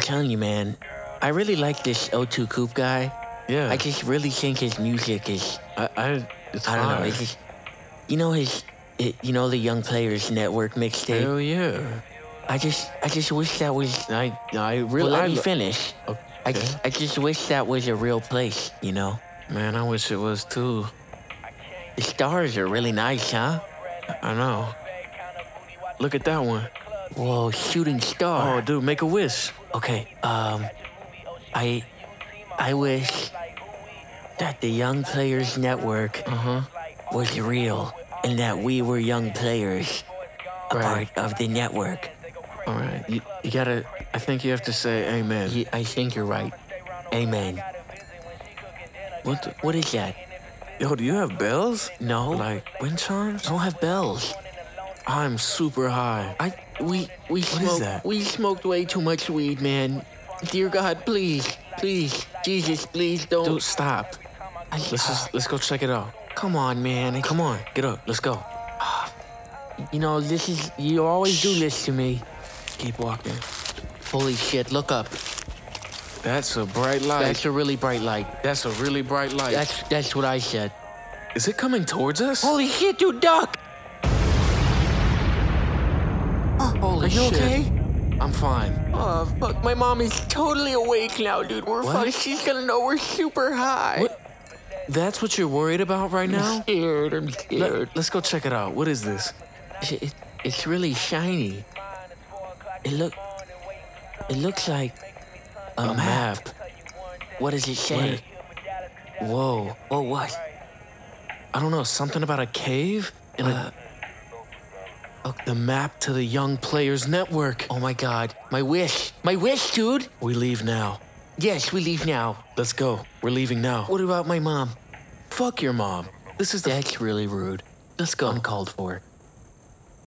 telling you, man, I really like this O2 Coupe guy. Yeah. I just really think his music is, It's I don't know, fire. it's just, you know the Young Players Network mixtape? Hell yeah. I just wish that was, I well, really. let me finish. Okay. I just wish that was a real place, you know? Man, I wish it was too. The stars are really nice, huh? I know. Look at that one. Whoa, shooting star. Oh, dude, make a wish. Okay, I wish that the Young Players Network was real and that we were young players, a Right. part of the network. All right. You gotta. I think you have to say amen. I think you're right. Amen. What is that? Yo, do you have bells? No. Like wind chimes? I don't have bells. I'm super high. We is smoked. that? We smoked way too much weed, man. Dear God, please, Jesus, please don't. Dude, stop. Let's go check it out. Come on, man. Come on, get up. Let's go. You know, you always do this to me. Keep walking. Holy shit, look up. That's a bright light. That's a really bright light. That's a really bright light. That's what I said. Is it coming towards us? Holy shit, dude, duck! Holy Are you shit. okay? I'm fine. Oh, fuck, my mom is totally awake now, dude. We're What? fucked. She's gonna know we're super high. What? That's what you're worried about right now? I'm scared. Let's go check it out. What is this? It's really shiny. It looks like a map. What does it say? Whoa. Oh, what? I don't know. Something about a cave? And the map to the Young Players Network. Oh my God. My wish, dude. We leave now. Yes, we leave now. Let's go. We're leaving now. What about my mom? Fuck your mom. This is the. That's really rude. Let's go. Uncalled for.